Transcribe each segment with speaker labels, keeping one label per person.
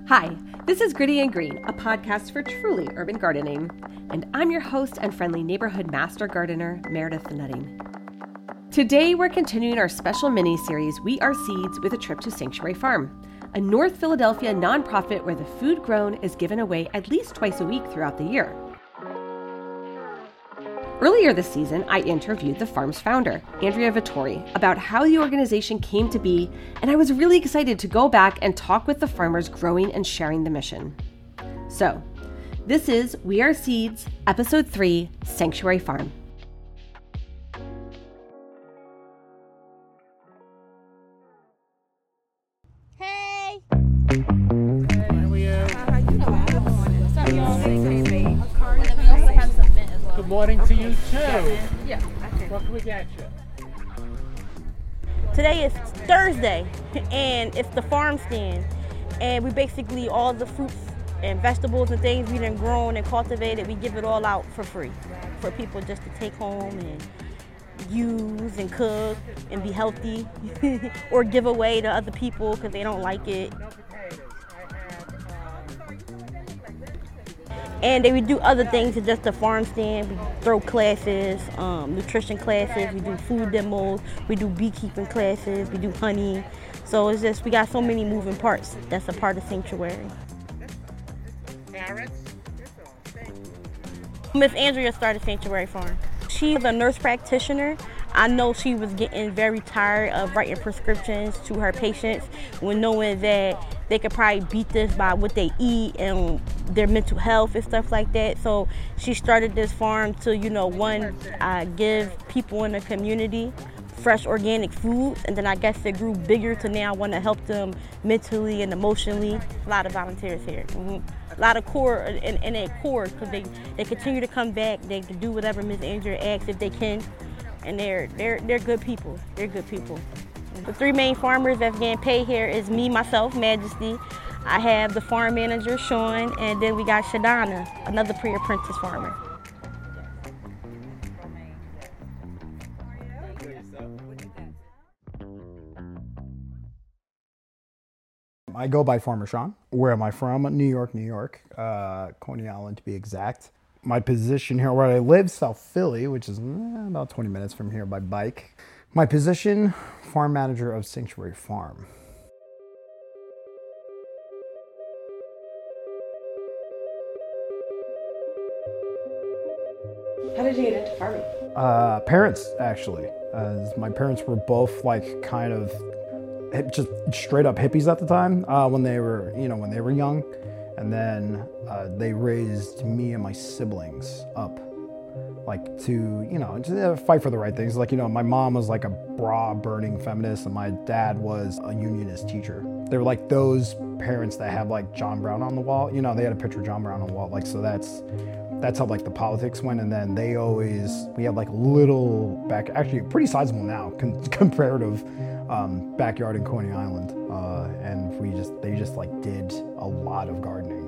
Speaker 1: Hi, this is Gritty and Green, a podcast for truly urban gardening, and I'm your host and friendly neighborhood master gardener, Meredith Nutting. Today, we're continuing our special mini-series, We Are Seeds, with a trip to Sanctuary Farm, a North Philadelphia nonprofit where the food grown is given away at least twice a week throughout the year. Earlier this season, I interviewed the farm's founder, Andrea Vittori, about how the organization came to be, and I was really excited to go back and talk with the farmers growing and sharing the mission. So, this is We Are Seeds, Episode 3, Sanctuary Farm.
Speaker 2: Hey!
Speaker 3: Good morning to you too. What can we get you?
Speaker 2: Today is Thursday, and it's the farm stand, and we basically, all the fruits and vegetables and things we done grown and cultivated, we give it all out for free for people just to take home and use and cook and be healthy or give away to other people because they don't like it. And then we do other things than just the farm stand. We throw classes, nutrition classes, we do food demos, we do beekeeping classes, we do honey. So it's just, we got so many moving parts that's a part of Sanctuary.
Speaker 3: Carrots?
Speaker 2: Miss Andrea started Sanctuary Farm. She's a nurse practitioner. I know she was getting very tired of writing prescriptions to her patients when knowing that they could probably beat this by what they eat and their mental health and stuff like that. So she started this farm to, give people in the community fresh organic foods, and then I guess it grew bigger to now want to help them mentally and emotionally. A lot of volunteers here. A lot of core, and they core because they continue to come back. They can do whatever Ms. Andrea asks if they can, and they're good people. They're good people. The three main farmers that's getting paid here is me, myself, Majesty. I have the farm manager, Sean, and then we got Shadana, another pre-apprentice farmer.
Speaker 4: I go by Farmer Sean. Where am I from? New York, Coney Island to be exact. My position here where I live, South Philly, which is about 20 minutes from here by bike. My position, farm manager of Sanctuary Farm.
Speaker 1: How did you get into farming?
Speaker 4: Parents, actually. My parents were both kind of just straight up hippies at the time when they were young, and then they raised me and my siblings up to fight for the right things. My mom was a bra burning feminist, and my dad was a unionist teacher. They were those parents that have John Brown on the wall. They had a picture of John Brown on the wall. So that's how the politics went. And then we had little actually pretty sizable now comparative backyard in Coney Island, and they just did a lot of gardening,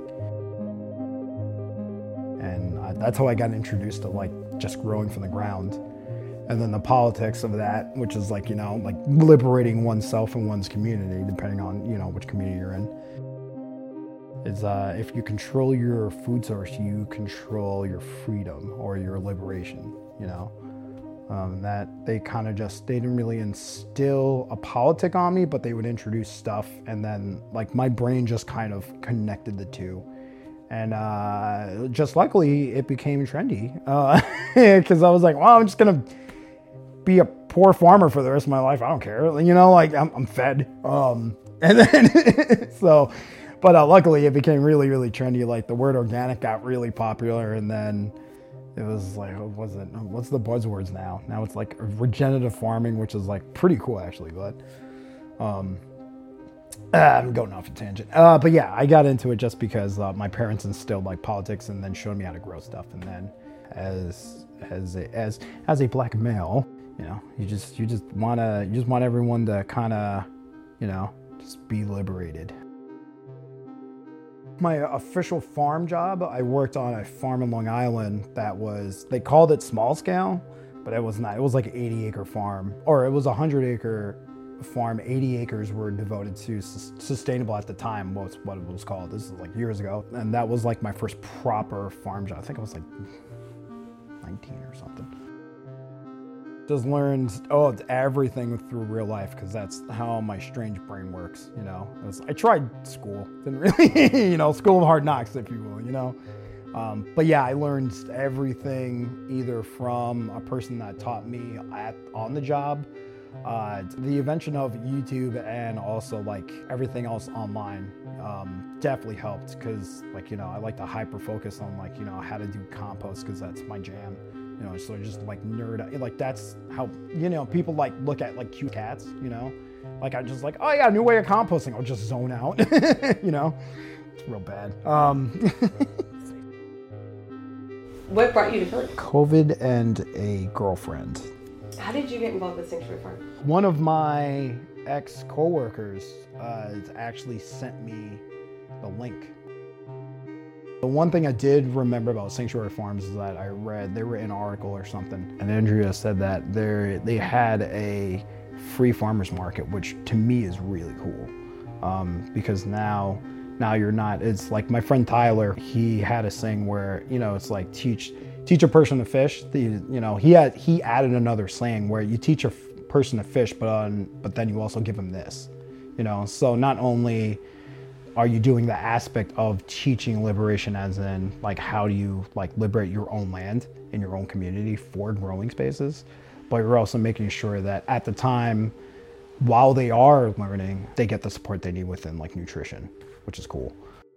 Speaker 4: and that's how I got introduced to just growing from the ground. And then the politics of that, which is liberating oneself and one's community, depending on which community you're in, is if you control your food source, you control your freedom or your liberation. That they didn't really instill a politic on me, but they would introduce stuff, and then my brain just kind of connected the two, and just luckily it became trendy because I was well, I'm just gonna be a poor farmer for the rest of my life. I don't care, I'm fed, and then but luckily it became really, really trendy. The word organic got really popular, and then it was what's the buzzwords now? Now it's regenerative farming, which is pretty cool actually, but I'm going off a tangent. But yeah, I got into it just because my parents instilled politics and then showed me how to grow stuff. And then as a black male, you just want everyone to kind of, just be liberated. My official farm job, I worked on a farm in Long Island they called it small scale, but it was not. It was 80 acre farm, or it was 100 acre farm, 80 acres were devoted to sustainable at the time, was what it was called. This is like years ago. And that was like my first proper farm job. I think I was like 19 or something. Just learned everything through real life, because that's how my strange brain works, you know. I tried school, didn't really, school of hard knocks, if you will, But yeah, I learned everything either from a person that taught me on the job, the invention of YouTube, and also like everything else online definitely helped, because I like to hyper focus on how to do compost, because that's my jam. So just like nerd out. Like that's how, people look at like cute cats, like I just like, oh yeah, new way of composting. I'll just zone out, it's real bad.
Speaker 1: What brought you to Philly?
Speaker 4: COVID and a girlfriend.
Speaker 1: How did you get involved with Sanctuary Farm?
Speaker 4: One of my ex-coworkers actually sent me the link. The one thing I did remember about Sanctuary Farms is that I read, they were in an article or something, and Andrea said that they had a free farmers market, which to me is really cool, because now you're not, it's like my friend Tyler, he had a saying where, it's like teach a person to fish. He added another saying where you teach a person to fish, but then you also give them this, so not only are you doing the aspect of teaching liberation, as in like how do you liberate your own land in your own community for growing spaces, but you're also making sure that at the time while they are learning, they get the support they need within nutrition, which is cool.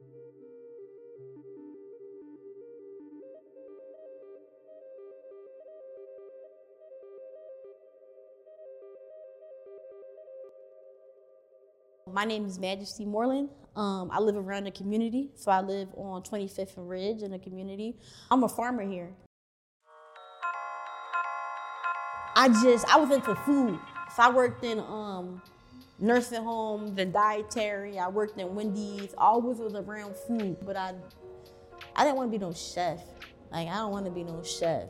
Speaker 2: My name is Majesty Moreland. I live around the community, so I live on 25th and Ridge in the community. I'm a farmer here. I was into food. So I worked in nursing homes and dietary. I worked in Wendy's. I always was around food, but I didn't want to be no chef. I don't want to be no chef.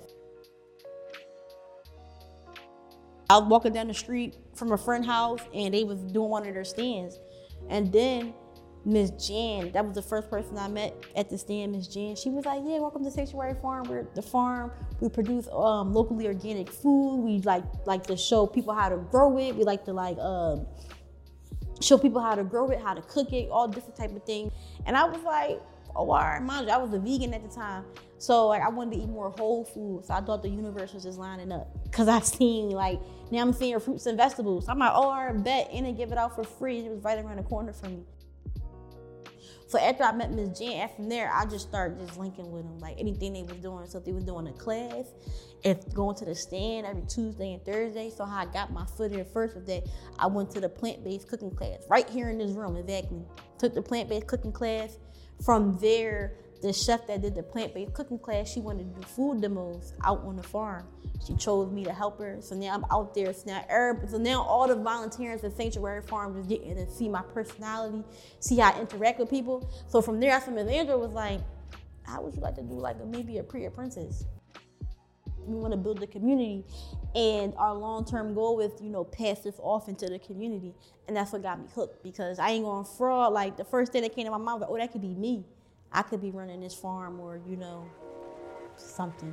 Speaker 2: I was walking down the street from a friend's house, and they was doing one of their stands. And then Miss Jan, that was the first person I met at the stand, Miss Jan. She was like, yeah, welcome to Sanctuary Farm. We're the farm. We produce locally organic food. We like to show people how to grow it. We like to show people how to grow it, how to cook it, all different type of things. And I was like, oh, all right, mind you, I was a vegan at the time. So I wanted to eat more whole food. So I thought the universe was just lining up. Cause I seen now I'm seeing fruits and vegetables. So I'm like, oh, all right, bet, and they give it out for free. It was right around the corner from me. So after I met Ms. Jan, after there, I just started just linking with them, anything they was doing. So if they was doing a class, if going to the stand every Tuesday and Thursday. So how I got my foot in first was that I went to the plant-based cooking class right here in this room, exactly. Took the plant-based cooking class. From there, the chef that did the plant-based cooking class, she wanted to do food demos out on the farm. She chose me to help her. So now I'm out there. So now all the volunteers at Sanctuary Farm is getting to see my personality, see how I interact with people. So from there, Ms. Andrea was like, how would you like to do maybe a pre-apprentice? We want to build the community, and our long-term goal is, pass this off into the community. And that's what got me hooked, because I ain't going to fraud. The first thing that came to my mind was, oh, that could be me. I could be running this farm, or, something.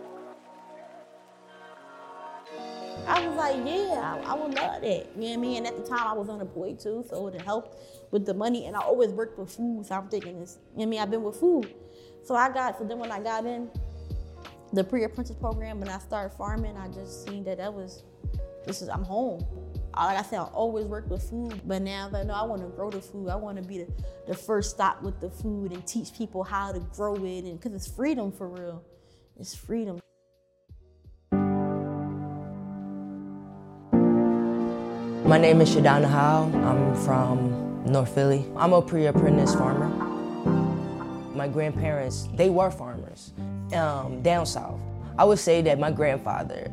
Speaker 2: I was like, yeah, I would love that. You know what I mean? And at the time, I was unemployed too, so it helped with the money. And I always worked with food, so I'm thinking this. You know what I mean? I've been with food. So then when I got in the pre-apprentice program and I started farming, I just seen that I'm home. Like I said, I always worked with food, but now that I know I want to grow the food, I want to be the first stop with the food and teach people how to grow it, and because it's freedom for real. It's freedom.
Speaker 5: My name is Shadana Howe. I'm from North Philly. I'm a pre-apprentice farmer. My grandparents, they were farmers down south. I would say that my grandfather,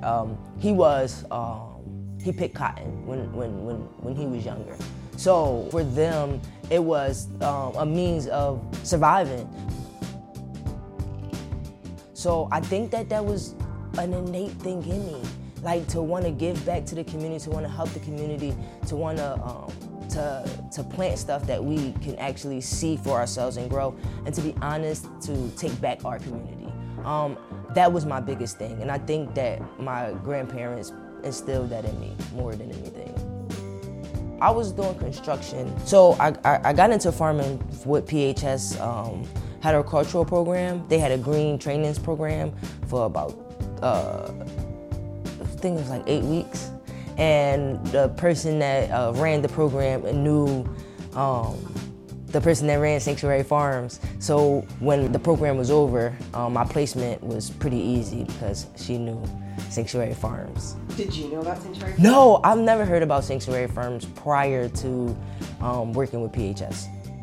Speaker 5: he picked cotton when he was younger. So for them, it was a means of surviving. So I think that was an innate thing in me, like to want to give back to the community, to want to help the community, to want to plant stuff that we can actually see for ourselves and grow, and to be honest, to take back our community. That was my biggest thing, and I think that my grandparents instilled that in me more than anything. I was doing construction, so I got into farming with PHS, had a cultural program. They had a green trainings program for about, I think it was like 8 weeks. And the person that ran the program knew the person that ran Sanctuary Farms. So when the program was over, my placement was pretty easy because she knew Sanctuary Farms.
Speaker 1: Did you know about Sanctuary Farms?
Speaker 5: No, I've never heard about Sanctuary Farms prior to working with PHS.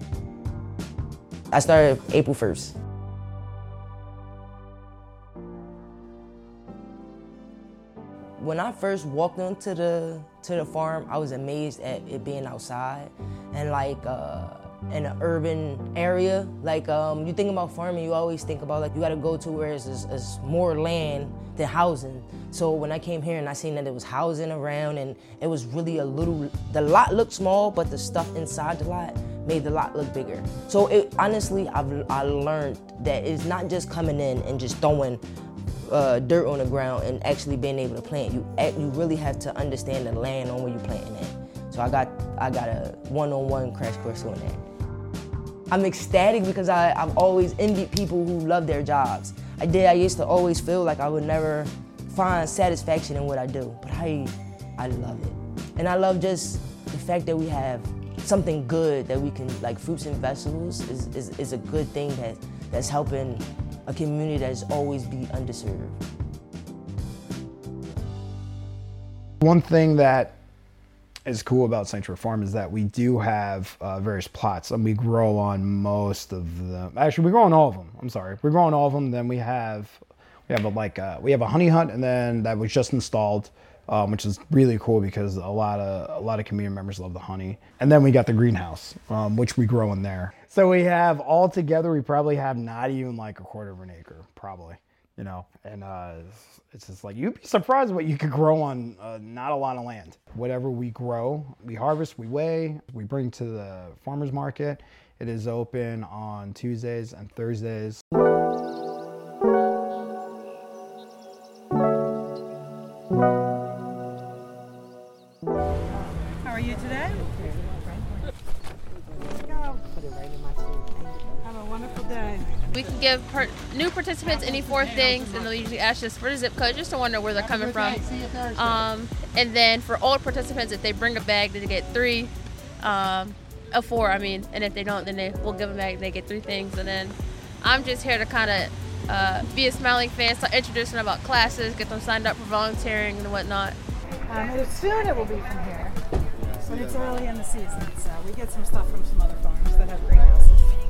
Speaker 5: I started April 1st. When I first walked into the farm, I was amazed at it being outside and like in an urban area. Like you think about farming, you always think about like you got to go to where it's more land than housing. So when I came here and I seen that there was housing around and it was really the lot looked small, but the stuff inside the lot made the lot look bigger. So honestly, I learned that it's not just coming in and just throwing dirt on the ground and actually being able to plant. You really have to understand the land on where you're planting it. So I got a one-on-one crash course on that. I'm ecstatic because I've always envied people who love their jobs. I used to always feel like I would never find satisfaction in what I do, but I love it. And I love just the fact that we have something good that we can, like fruits and vegetables is a good thing that's helping a community that's always be underserved.
Speaker 4: One thing that is cool about Sanctuary Farm is that we do have various plots, and we grow on most of them. Actually, we grow on all of them. I'm sorry, we grow on all of them. Then we have a honey hut, and then that was just installed, which is really cool because a lot of community members love the honey. And then we got the greenhouse, which we grow in there. So we have all together, we probably have not even like a quarter of an acre, probably, and it's just like, you'd be surprised what you could grow on not a lot of land. Whatever we grow, we harvest, we weigh, we bring to the farmer's market. It is open on Tuesdays and Thursdays.
Speaker 6: How are you today? Let's go. Have a wonderful day.
Speaker 7: We can give new participants any 4 things, and they'll usually ask us for the zip code just to wonder where they're coming from. And then for old participants, if they bring a bag, they get 3, 4, and if they don't, then we'll give them back. They get 3 things, and then I'm just here to kind of be a smiling fan, start introducing them about classes, get them signed up for volunteering and whatnot.
Speaker 6: Soon it will be from here, but it's early in the season, so we get some stuff from some other farms that have greenhouses.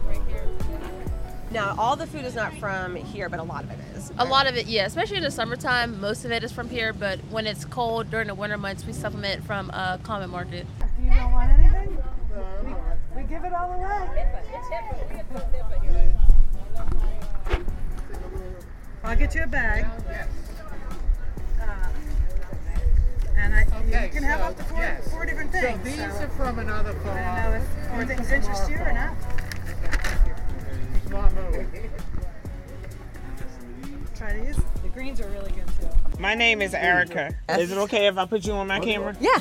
Speaker 1: Now, all the food is not from here, but a lot of it is.
Speaker 7: A lot of it, yeah, especially in the summertime, most of it is from here, but when it's cold during the winter months, we supplement from Common Market.
Speaker 6: You don't want anything? We give it all away. I'll get you a bag. You can have up to 4 different things.
Speaker 3: So these are from another farm.
Speaker 6: I don't know if 4 things interest you or not. Try these. The greens are really good too.
Speaker 8: My name is Erica. Is it okay if I put you on my camera?
Speaker 1: Yeah.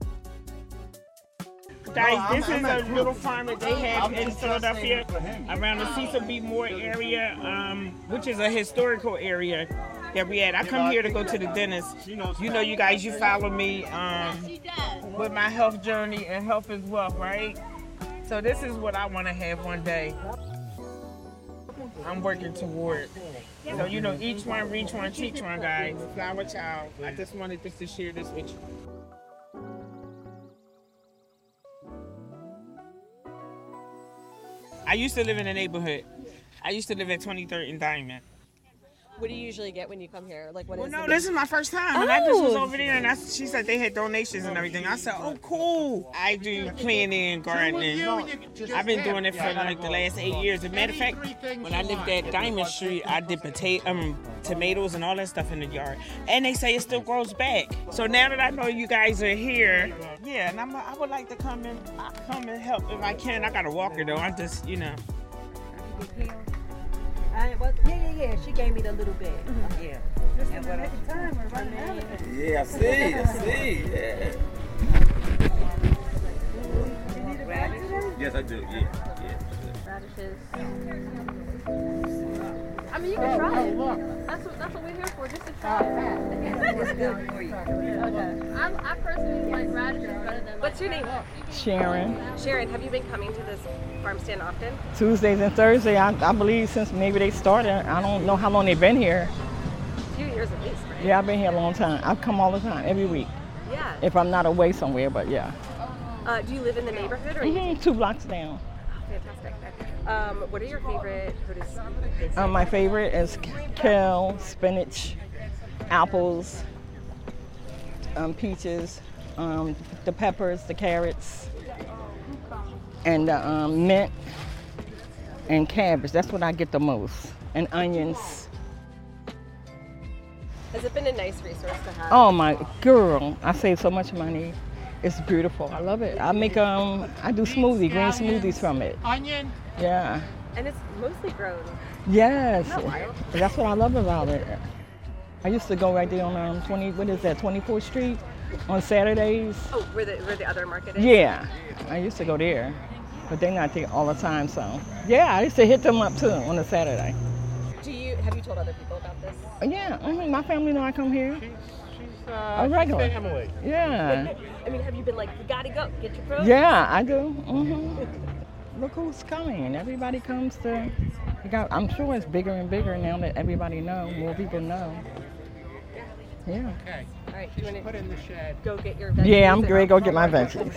Speaker 8: Guys, this is a little farm that they have in Philadelphia around the Cecil B. Moore area, which is a historical area that we had. I come here to go to the dentist. You guys, you follow me with my health journey, and health is wealth, right? So this is what I want to have one day. I'm working toward. So, each one, reach one, teach one, guys. Flower child. I just wanted to share this with you. I used to live in a neighborhood. I used to live at 23rd and Diamond.
Speaker 1: What do you usually get when you come here? Like, what
Speaker 8: Well,
Speaker 1: is
Speaker 8: no,
Speaker 1: it?
Speaker 8: this is my first time, and I just was over there, and she said they had donations and everything. I said, oh, cool. I do planting and gardening. I've been doing it for like the last 8 years. As a matter of fact, when I lived at Diamond Street, I did tomatoes and all that stuff in the yard, and they say it still grows back. So now that I know you guys are here, yeah, and I would like to come and help if I can. I got a walker though. I'm just,
Speaker 6: Yeah. She gave me the little bit. Yeah. Just in the nick of time, we're running out of it.
Speaker 9: Yeah, I see, yeah.
Speaker 6: You need a bag today?
Speaker 9: Yes, I do, yeah.
Speaker 7: Radishes. I mean, you can try it. That's what we're here for, just to try it.
Speaker 6: It's good for you.
Speaker 7: Okay. I personally like radishes better than.
Speaker 1: What's your name?
Speaker 10: Sharon.
Speaker 1: Sharon, have you been coming to this farm stand often?
Speaker 10: Tuesdays and Thursdays, I believe since maybe they started. I don't know how long they've been here.
Speaker 1: A few years at least, right?
Speaker 10: Yeah, I've been here a long time. I come all the time, every week.
Speaker 1: Yeah.
Speaker 10: If I'm not away somewhere, but yeah.
Speaker 1: Do you live in the neighborhood? Or
Speaker 10: 2 blocks down.
Speaker 1: Fantastic. What are your favorite produce?
Speaker 10: My favorite is kale, spinach, apples, peaches, the peppers, the carrots, and mint and cabbage. That's what I get the most. And onions.
Speaker 1: Has it been a nice resource to have?
Speaker 10: Oh my girl, I save so much money. It's beautiful. I love it. I make I do green smoothies from it.
Speaker 3: Onion.
Speaker 10: Yeah.
Speaker 1: And it's mostly grown.
Speaker 10: Yes.
Speaker 1: Isn't that wild?
Speaker 10: That's what I love about it. I used to go right there on 24th Street on Saturdays.
Speaker 1: Oh, where the other market is?
Speaker 10: Yeah. I used to go there, but they're not there all the time. So yeah, I used to hit them up too on a Saturday.
Speaker 1: Have you told other people about this?
Speaker 10: Yeah. My family know I come here.
Speaker 3: She's
Speaker 10: A regular.
Speaker 3: family.
Speaker 10: Yeah.
Speaker 1: I mean, have you been like, you gotta go, get your produce?
Speaker 10: Yeah, I do. Look who's coming. Everybody comes to. I'm sure it's bigger and bigger now that everybody knows. More people know. Yeah.
Speaker 3: Okay.
Speaker 1: All right, you want
Speaker 3: Put
Speaker 1: to
Speaker 3: in the shed.
Speaker 1: go get your veggies?
Speaker 10: Yeah, I'm ready to go get my veggies.
Speaker 6: You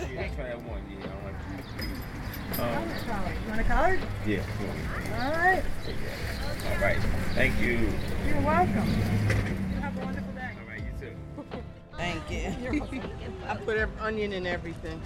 Speaker 6: want a card?
Speaker 9: Yeah.
Speaker 6: All right.
Speaker 9: All right. Thank you.
Speaker 6: You're welcome. You have a wonderful day.
Speaker 9: All right, you too.
Speaker 11: Thank you. I put onion in everything.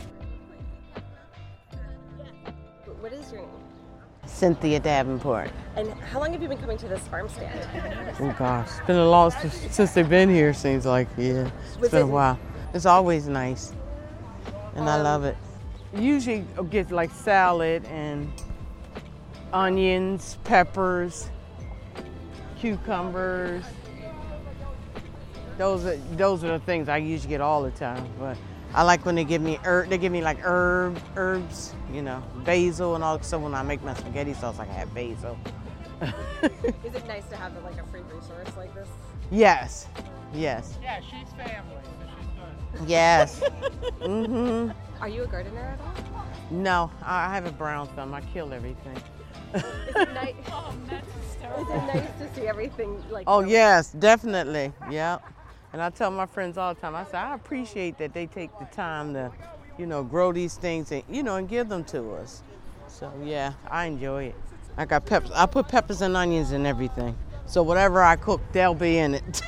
Speaker 1: What is your name?
Speaker 11: Cynthia Davenport.
Speaker 1: And how long have you been coming to this farm stand?
Speaker 11: Oh gosh, it's been a long since they've been here. Seems like it's been a while. It's always nice, and I love it. Usually I'll get like salad and onions, peppers, cucumbers. Those are the things I usually get all the time. But I like when they give me like herbs, basil and all. So when I make my spaghetti sauce, I can have basil.
Speaker 1: Is it nice to have like a free resource like this?
Speaker 11: Yes.
Speaker 3: Yeah, she's family. So she's good.
Speaker 11: Yes.
Speaker 1: Are you a gardener at all?
Speaker 11: No, I have a brown thumb. I kill everything.
Speaker 1: Is it nice? Is it nice to see everything like?
Speaker 11: Oh yes, definitely. Yeah. And I tell my friends all the time. I say I appreciate that they take the time to, grow these things and and give them to us. So yeah, I enjoy it. I got peppers. I put peppers and onions in everything. So whatever I cook, they'll be in it.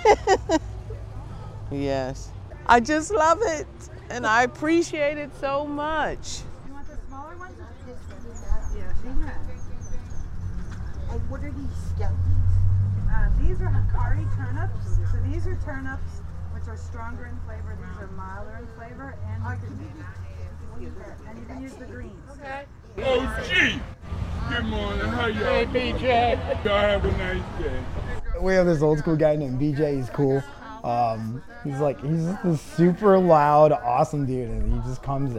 Speaker 11: Yes. I just love it, and I appreciate it so much.
Speaker 6: You want the smaller ones or the big ones? Yeah, she has.
Speaker 12: And what are these skeletons?
Speaker 6: These are Hikari turnips. So these are turnips, which are stronger in flavor. These are milder in flavor, and you can use the greens. Okay.
Speaker 13: Oh, gee! Good morning. How y'all? Hey, BJ. Y'all have a nice day.
Speaker 4: We have this old school guy named BJ. He's cool. He's just this super loud, awesome dude, and he just comes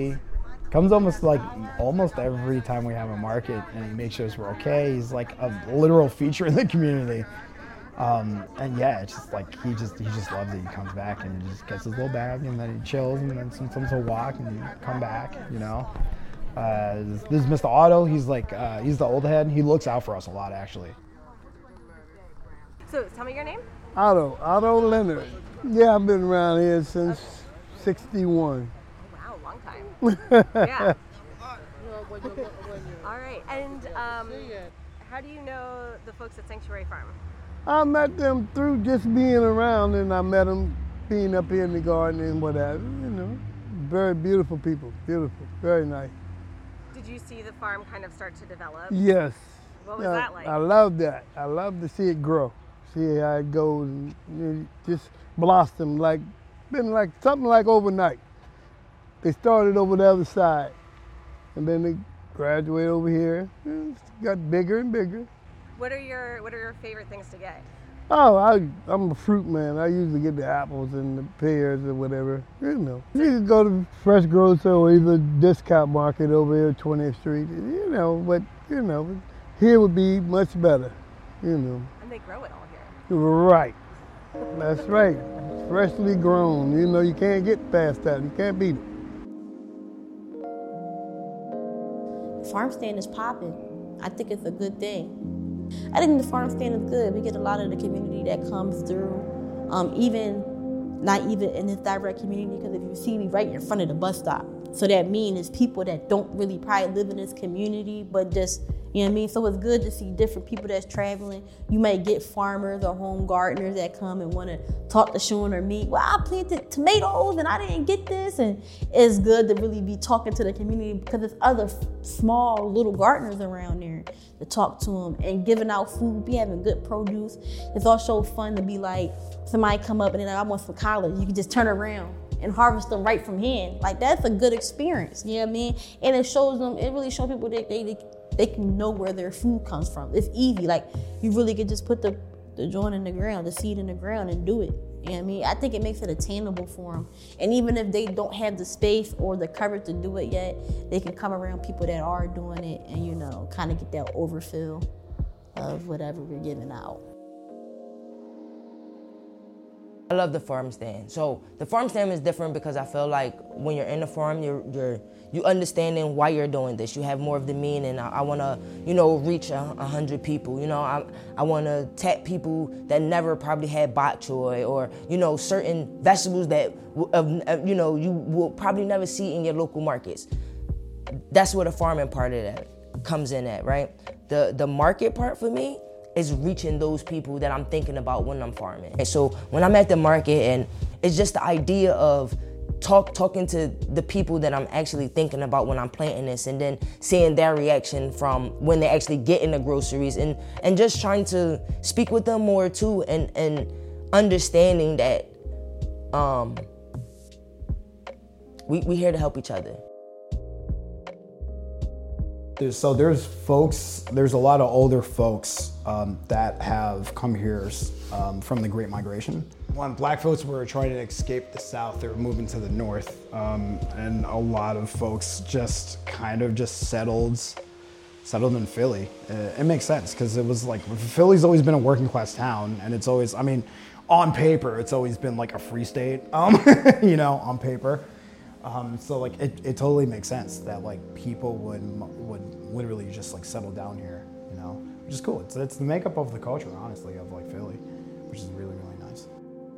Speaker 4: almost every time we have a market, and he makes sure we're okay. He's like a literal feature in the community. And yeah, it's just like he just loves it. He comes back and he just gets his little bag, and then he chills, and then sometimes he'll walk and he'll come back. This is Mr. Otto. He's he's the old head. He looks out for us a lot, actually.
Speaker 1: So tell me your name.
Speaker 14: Otto Leonard. Yeah, I've been around here since '61.
Speaker 1: Wow, long time. Yeah. All right, and how do you know the folks at Sanctuary Farm?
Speaker 14: I met them through just being around, and I met them being up here in the garden and whatever, you know. Very beautiful people, beautiful, very nice.
Speaker 1: Did you see the farm kind of start to develop?
Speaker 14: Yes.
Speaker 1: What was that like?
Speaker 14: I love that. I love to see it grow, see how it goes, and just blossom been like something like overnight. They started over the other side, and then they graduated over here. It got bigger and bigger.
Speaker 1: What are your favorite things to get?
Speaker 14: Oh, I'm a fruit man. I usually get the apples and the pears or whatever. You know, you can go to Fresh Grocer or either discount market over here, 20th Street. You know, but you know, here would be much better. You know.
Speaker 1: And they grow it all here.
Speaker 14: Right. That's right. Freshly grown. You know, you can't get past that. You can't beat it.
Speaker 2: Farm stand is popping. I think it's a good thing. I think the farm stand is good. We get a lot of the community that comes through, not even in this direct community, because if you see me right in front of the bus stop. So that means it's people that don't really probably live in this community, but just, you know what I mean? So it's good to see different people that's traveling. You might get farmers or home gardeners that come and want to talk to Sean or me. Well, I planted tomatoes and I didn't get this. And it's good to really be talking to the community because there's other small little gardeners around there to talk to them and giving out food, be having good produce. It's also fun to be like, somebody come up and they're like, I want some collards. You can just turn around and harvest them right from hand. Like, that's a good experience, you know what I mean? And it shows them, it really shows people that they can know where their food comes from. It's easy, like, you really could just put the joint in the ground, the seed in the ground and do it, you know what I mean? I think it makes it attainable for them. And even if they don't have the space or the courage to do it yet, they can come around people that are doing it and, you know, kind of get that overfill of whatever we're giving out.
Speaker 5: I love the farm stand. So the farm stand is different because I feel like when you're in the farm, you understanding why you're doing this. You have more of the meaning. I want to, you know, reach 100 people. You know, I want to tap people that never probably had bok choy or, you know, certain vegetables that, you know, you will probably never see in your local markets. That's where the farming part of that comes in at, right? The market part for me is reaching those people that I'm thinking about when I'm farming. And so when I'm at the market, and it's just the idea of talking to the people that I'm actually thinking about when I'm planting this, and then seeing their reaction from when they actually get in the groceries, and just trying to speak with them more too, and understanding that we here to help each other.
Speaker 4: There's a lot of older folks that have come here from the Great Migration. When Black folks were trying to escape the South, they were moving to the North, and a lot of folks just kind of settled in Philly. It makes sense, because it was like, Philly's always been a working class town, and it's always, I mean, on paper, it's always been like a free state, you know, on paper. So like it totally makes sense that like people would literally just like settle down here, you know, which is cool. It's the makeup of the culture, honestly, of like Philly, which is really, really nice.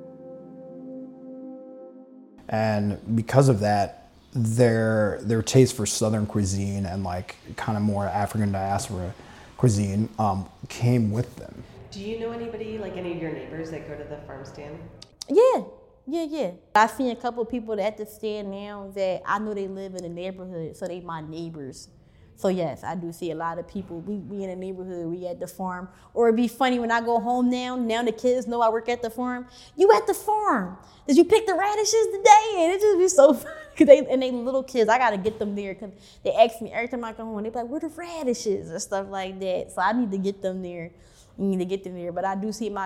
Speaker 4: And because of that, their taste for Southern cuisine and like kind of more African diaspora cuisine came with them.
Speaker 1: Do you know anybody, like any of your neighbors that go to the farm stand?
Speaker 2: Yeah. I've seen a couple of people at the stand now that I know they live in the neighborhood, so they my neighbors. So yes, I do see a lot of people. We in the neighborhood, we at the farm. Or it'd be funny when I go home now the kids know I work at the farm. You at the farm? Did you pick the radishes today? And it just be so funny. They little kids, I gotta get them there, because they ask me every time I come home, they be like, where the radishes? Or stuff like that. So I need to get them there. But I do see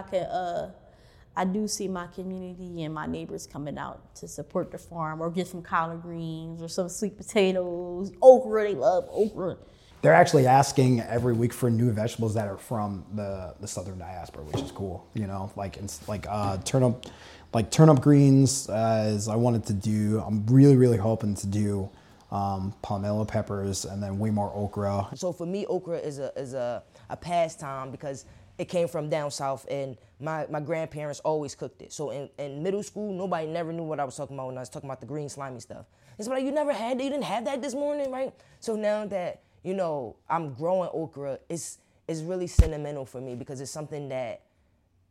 Speaker 2: my community and my neighbors coming out to support the farm or get some collard greens or some sweet potatoes, okra. They love okra.
Speaker 4: They're actually asking every week for new vegetables that are from the Southern diaspora, which is cool. You know, like turnip greens. As I wanted to do, I'm really, really hoping to do palmetto peppers and then way more okra.
Speaker 5: So for me, okra is a pastime because it came from down south, and my grandparents always cooked it. So in middle school, nobody never knew what I was talking about when I was talking about the green slimy stuff. It's like, you didn't have that this morning, right? So now that, you know, I'm growing okra, it's really sentimental for me because it's something that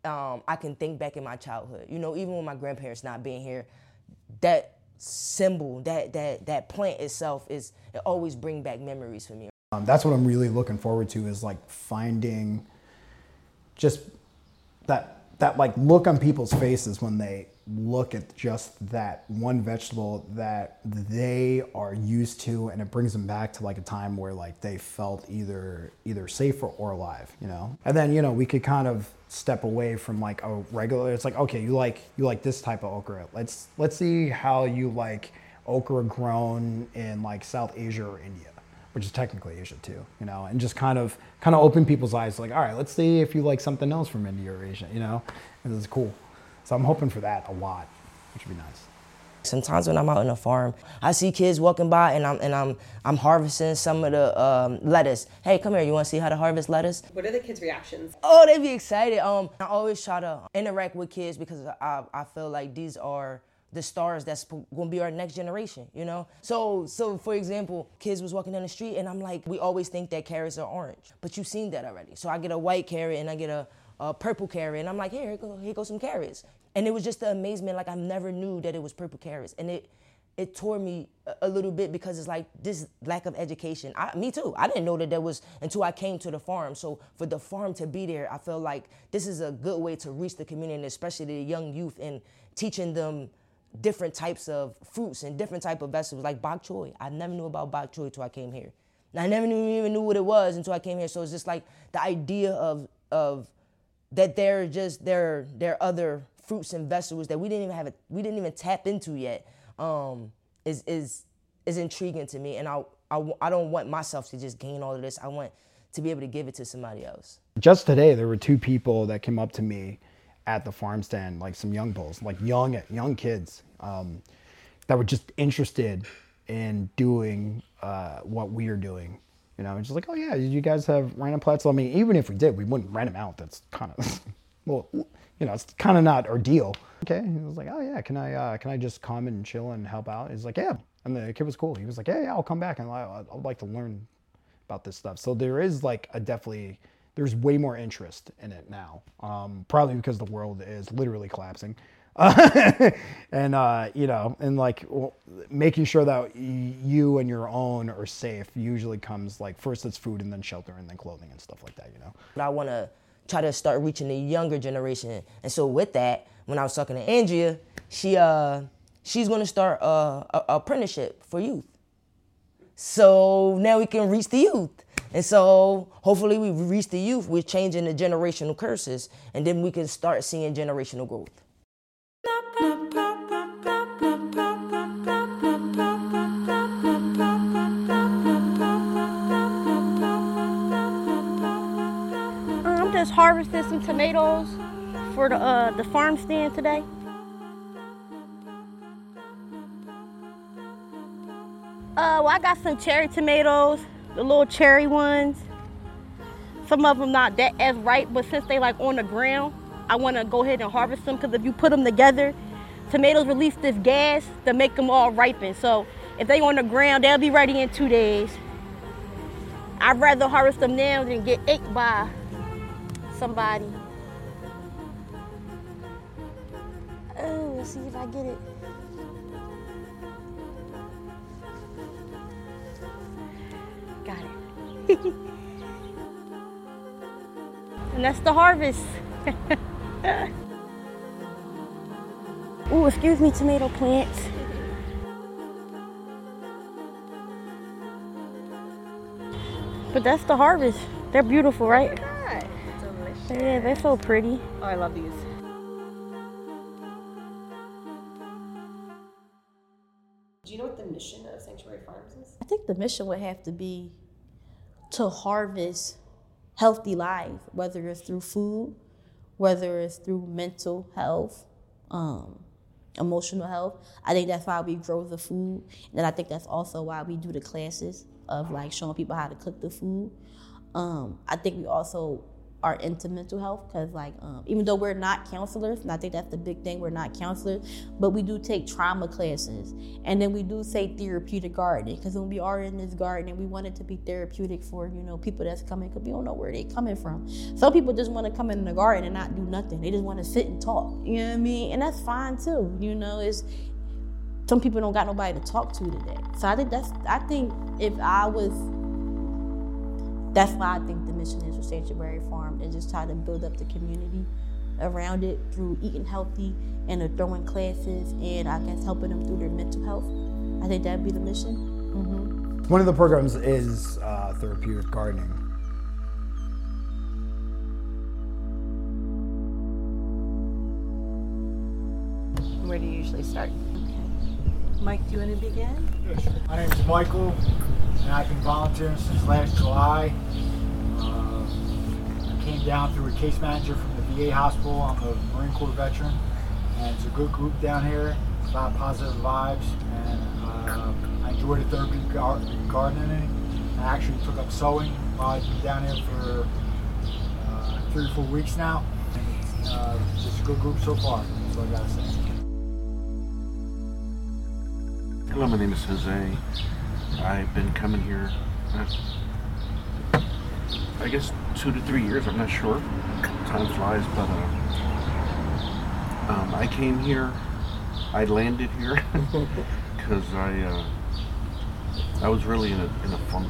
Speaker 5: I can think back in my childhood. You know, even with my grandparents not being here, that symbol, that plant itself it always bring back memories for me.
Speaker 4: That's what I'm really looking forward to, is like finding just that like look on people's faces when they look at just that one vegetable that they are used to, and it brings them back to like a time where like they felt either safe or alive, you know. And then, you know, we could kind of step away from like a regular, it's like, okay, you like this type of okra, let's see how you like okra grown in like South Asia or India, which is technically Asia too, you know, and just kind of open people's eyes, like, all right, let's see if you like something else from India or Asia, you know. And it's cool. So I'm hoping for that a lot, which would be nice.
Speaker 5: Sometimes when I'm out on the farm, I see kids walking by and I'm harvesting some of the lettuce. Hey, come here, you want to see how to harvest lettuce?
Speaker 1: What are the kids' reactions?
Speaker 5: Oh, they be excited. I always try to interact with kids because I feel like these are the stars that's gonna be our next generation, you know? So for example, kids was walking down the street and I'm like, we always think that carrots are orange, but you've seen that already. So I get a white carrot and I get a purple carrot, and I'm like, here goes some carrots. And it was just the amazement, like I never knew that it was purple carrots. And it tore me a little bit because it's like this lack of education. Me too, I didn't know that there was until I came to the farm. So for the farm to be there, I feel like this is a good way to reach the community, and especially the young youth, and teaching them different types of fruits and different type of vegetables, like bok choy. I never knew about bok choy until I came here. And I never even knew what it was until I came here. So it's just like the idea of that there are other fruits and vegetables that we didn't even tap into yet, is intriguing to me. And I don't want myself to just gain all of this. I want to be able to give it to somebody else.
Speaker 4: Just today, there were 2 people that came up to me at the farm stand, like some young bulls, like young kids, that were just interested in doing what we are doing. You know, it's just like, oh yeah, you guys have random plants. I mean, even if we did, we wouldn't rent them out. That's kind of, well, you know, it's kind of not our deal. Okay, he was like, oh yeah, can I just come and chill and help out? He's like, yeah, and the kid was cool. He was like, yeah, I'll come back and I'd like to learn about this stuff. So there is like there's way more interest in it now. Probably because the world is literally collapsing. And you know, and like making sure that you and your own are safe usually comes like first it's food and then shelter and then clothing and stuff like that, you know.
Speaker 5: But I want to try to start reaching the younger generation, and so with that, when I was talking to Andrea, she's going to start a apprenticeship for youth. So now we can reach the youth. And so hopefully we reach the youth, we're changing the generational curses, and then we can start seeing generational growth.
Speaker 2: I'm just harvesting some tomatoes for the farm stand today. Well, I got some cherry tomatoes, the little cherry ones. Some of them not that as ripe, but since they like on the ground, I want to go ahead and harvest them, because if you put them together, tomatoes release this gas to make them all ripen. So if they on the ground, they'll be ready in 2 days. I'd rather harvest them now than get ate by somebody. Oh, let's see if I get it. Got it. And that's the harvest. Ooh, excuse me, tomato plants. But that's the harvest. They're beautiful, right?
Speaker 1: Look at that. Delicious.
Speaker 2: Yeah, they're so pretty.
Speaker 1: Oh, I love these. Do you know what the mission of Sanctuary Farms is?
Speaker 2: I think the mission would have to be to harvest healthy life, whether it's through food, whether it's through mental health, emotional health. I think that's why we grow the food. And I think that's also why we do the classes of like showing people how to cook the food. I think we also are into mental health, because like even though we're not counselors, and I think that's the big thing, we're not counselors, but we do take trauma classes, and then we do say therapeutic gardening, because when we are in this garden and we want it to be therapeutic for, you know, people that's coming, because we don't know where they're coming from. Some people just want to come in the garden and not do nothing. They just want to sit and talk, you know what I mean? And that's fine too, you know. It's some people don't got nobody to talk to today. So I think that's why I think the mission is for Sanctuary Farm, and just try to build up the community around it through eating healthy and throwing classes, and I guess helping them through their mental health. I think that'd be the mission. Mm-hmm.
Speaker 4: One of the programs is therapeutic gardening.
Speaker 1: Where do you usually start? Mike, do you want to begin?
Speaker 15: Yes. My name is Michael, and I've been volunteering since last July. I came down through a case manager from the VA hospital. I'm a Marine Corps veteran, and it's a good group down here. It's a lot of positive vibes, and I enjoy the therapeutic gardening. I actually took up sewing while I've been down here for 3 or 4 weeks now. And it's just a good group so far. That's what I gotta say.
Speaker 16: Hello, my name is Jose. I've been coming here, I guess 2 to 3 years, I'm not sure. Time flies, but I came here, I landed here because I was really in a funk.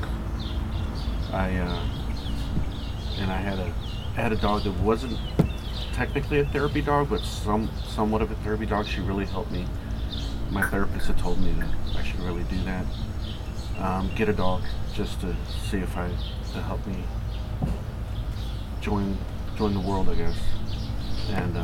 Speaker 16: And I had a dog that wasn't technically a therapy dog, but somewhat of a therapy dog. She really helped me. My therapist had told me that I should really do that. Get a dog just to see if to help me join the world, I guess. And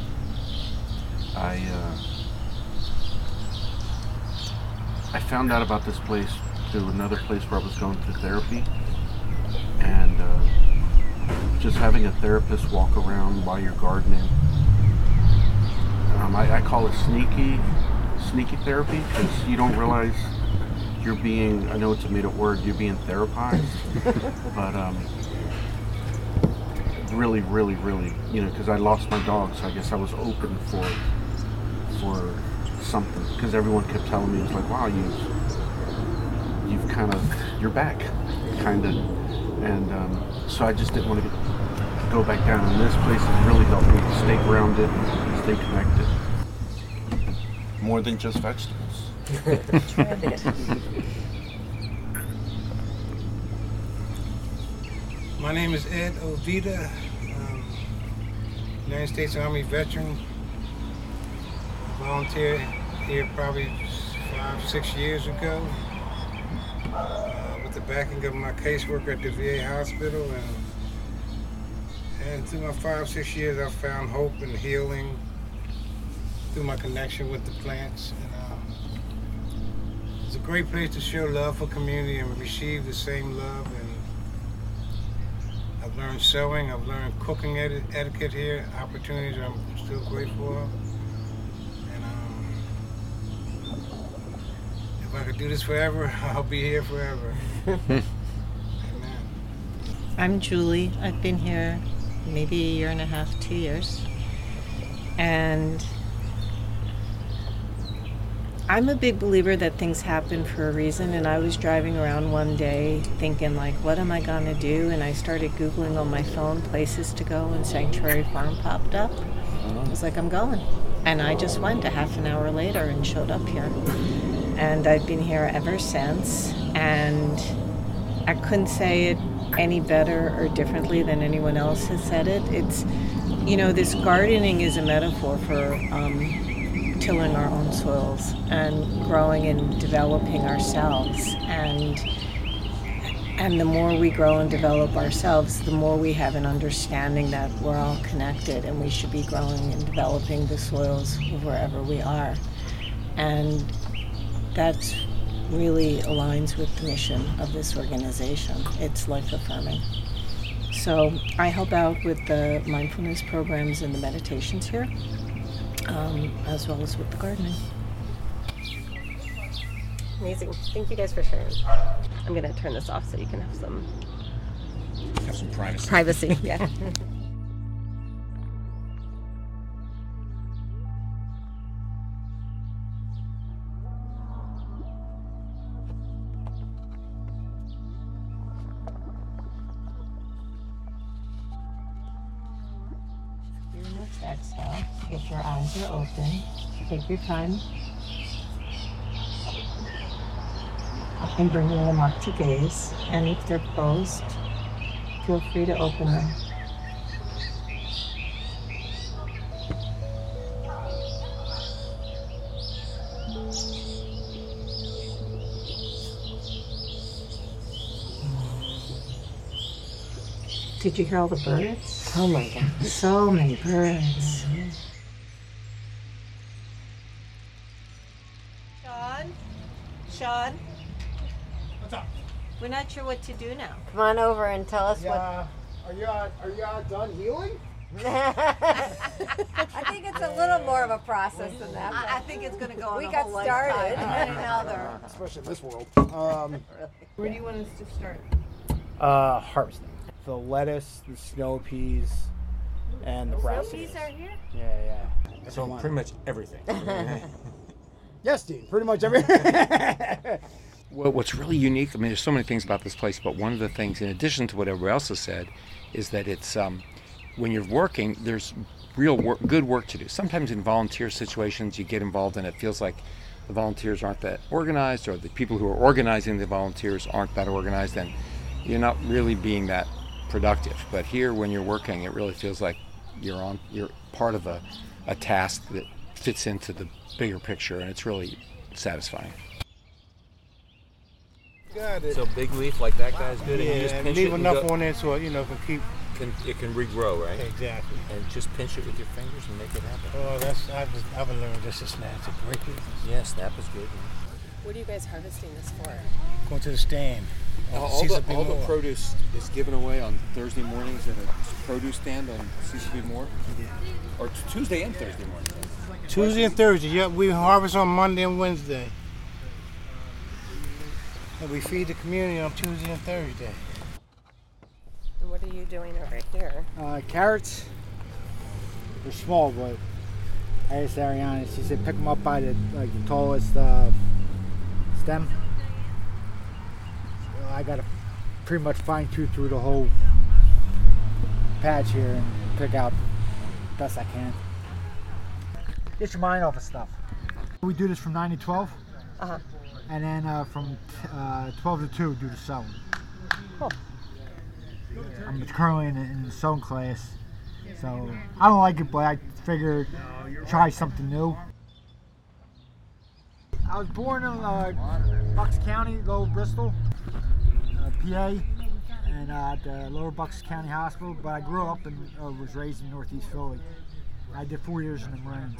Speaker 16: I found out about this place through another place where I was going through therapy, and just having a therapist walk around while you're gardening. I call it sneaky therapy, because you don't realize you're being, I know it's a made-up word, you're being therapized, but really, you know, because I lost my dog, so I guess I was open for something, because everyone kept telling me, it was like, wow, you've kind of, you're back, kind of, and so I just didn't want to go back down, and this place has really helped me stay grounded, stay connected. More than just vegetables.
Speaker 17: My name is Ed Ovida, United States Army veteran. Volunteered here probably 5-6 years ago with the backing of my caseworker at the VA hospital. And through my 5-6 years, I've found hope and healing through my connection with the plants. And it's a great place to show love for community and receive the same love. And I've learned sewing, I've learned cooking etiquette here, opportunities I'm still grateful for. And if I could do this forever, I'll be here forever. Amen.
Speaker 18: I'm Julie. I've been here maybe 1.5 years, 2 years. And I'm a big believer that things happen for a reason, and I was driving around one day thinking, like, what am I gonna do? And I started Googling on my phone places to go, and Sanctuary Farm popped up. I was like, I'm going. And I just went a half an hour later and showed up here. And I've been here ever since, and I couldn't say it any better or differently than anyone else has said it. It's, you know, this gardening is a metaphor for tilling our own soils and growing and developing ourselves, and the more we grow and develop ourselves, the more we have an understanding that we're all connected and we should be growing and developing the soils wherever we are. And that really aligns with the mission of this organization. It's life affirming. So I help out with the mindfulness programs and the meditations here, as well as with the gardening.
Speaker 1: Amazing. Thank you guys for sharing. I'm going to turn this off so you can have some
Speaker 19: have some privacy.
Speaker 1: Privacy, yeah.
Speaker 18: Exhale. If your eyes are open, take your time and bring them up to gaze. And if they're closed, feel free to open them. Did you hear all the birds? Oh my God. So many birds.
Speaker 12: Sean?
Speaker 3: What's up?
Speaker 12: We're not sure what to do now.
Speaker 18: Come on over and tell us
Speaker 14: Are you done healing?
Speaker 12: I think it's a little more of a process than that. I think it's going to go on a whole lifetime. Another.
Speaker 4: Especially in this world.
Speaker 12: Where do you want us to start?
Speaker 20: Harvesting. The lettuce, the snow peas, and the brassicas.
Speaker 12: Snow peas are here?
Speaker 20: Yeah.
Speaker 19: So pretty much everything.
Speaker 4: Yes, Dean. Pretty much everything.
Speaker 19: Well, what's really unique, I mean, there's so many things about this place, but one of the things, in addition to what everybody else has said, is that it's, when you're working, there's real work, good work to do. Sometimes in volunteer situations, you get involved and it feels like the volunteers aren't that organized, or the people who are organizing the volunteers aren't that organized, and you're not really being that productive. But here, when you're working, it really feels like you're part of a task that fits into the bigger picture, and it's really satisfying.
Speaker 17: Got it.
Speaker 9: So big leaf like that guy's good, and you just pinch
Speaker 17: leave
Speaker 9: it
Speaker 17: enough
Speaker 9: and go,
Speaker 17: on there so it can keep.
Speaker 9: it can regrow, right?
Speaker 17: Exactly.
Speaker 9: And just pinch it with your fingers and make it happen.
Speaker 17: Oh, I've learned just to snap to break it.
Speaker 9: Yeah, snap is good.
Speaker 1: What are you guys harvesting this for?
Speaker 17: Going to the stand.
Speaker 19: All the produce is given away on Thursday mornings at a produce stand on CCB Moore? Or Tuesday and Thursday mornings?
Speaker 17: Tuesday and Thursday, yeah. We harvest on Monday and Wednesday. And we feed the community on Tuesday and Thursday.
Speaker 1: And what are you doing over here?
Speaker 15: Carrots. They're small, but I asked Ariana, she said pick them up by the tallest stem. So I gotta pretty much fine tooth through the whole patch here and pick out the best I can. Get your mind off of stuff. We do this from 9 to 12.
Speaker 1: Uh-huh.
Speaker 15: And then from 12 to 2, do the sewing.
Speaker 1: Cool.
Speaker 15: I'm currently in the sewing class, so I don't like it, but I figured try something new. I was born in Bucks County, Lower Bristol, PA, and at the Lower Bucks County Hospital, but I grew up and was raised in Northeast Philly. I did 4 years in the Marines.